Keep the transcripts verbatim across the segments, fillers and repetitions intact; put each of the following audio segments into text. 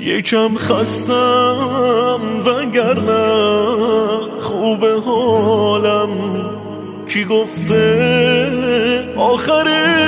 یکم خستم وگرنه خوب حالم. کی گفته آخر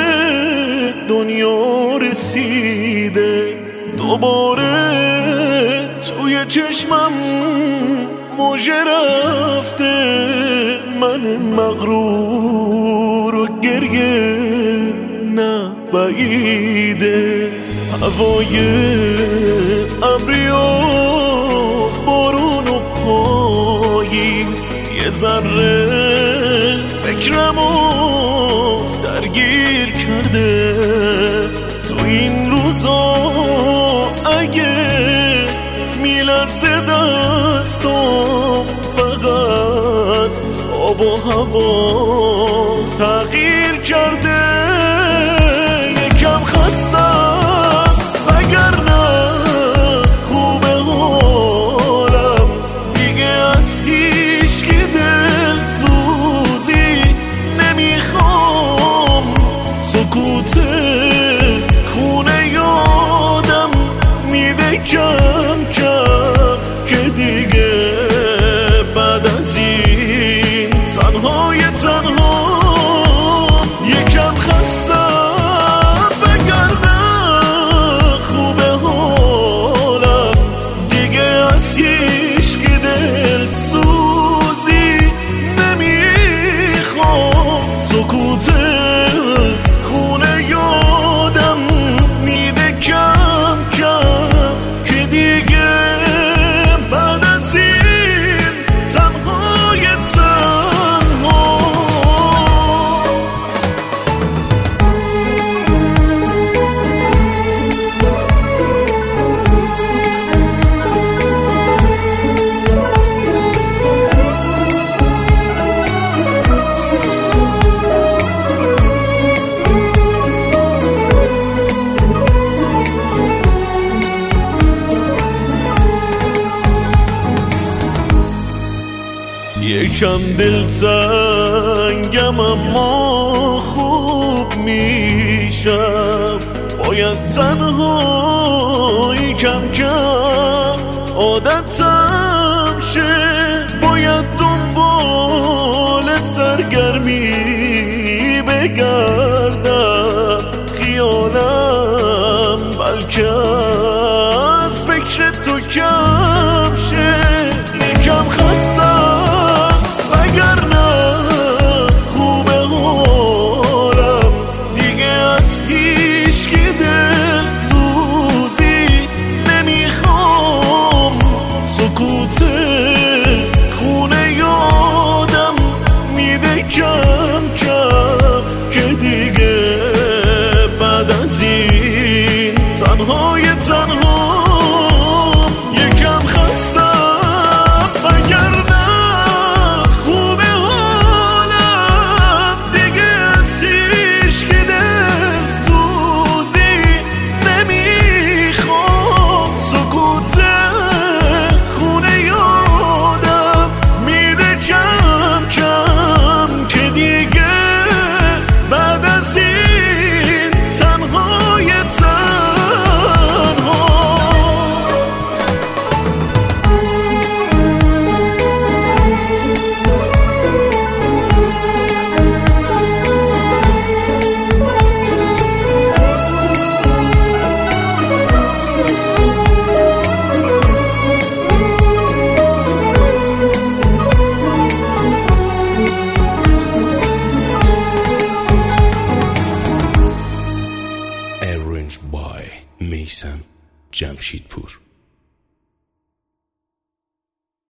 دنیا رسیده؟ دوباره توی چشمم موجه رفته، من مغرور و گریه نه بعیده. هوای ابری و بارون و پاییز یه ذره فکرمو درگیر کرده. تو این روزا اگه میلرزه دستم، فقط آب و هوا تغییر کرده. یکم خستم وگرنه خوب حالم، دیگه از هیچکی دل سوزی نمیخوام. سکوت خونه یادم میده کم کم که دیگه بعد از این تنهای تنها. یکم خستم وگرنه خوب حالم، دیگه از هیچکی دل سوزی نمیخوام. سکوت خونه یادم میده کم کم که دیگه بعد از این تنهای تنها. یکم دلتنگم اما خوب میشم. باید تنهایی کم کم عادتم شه. باید دنبال سرگرمی بگردم، خیالم بلکه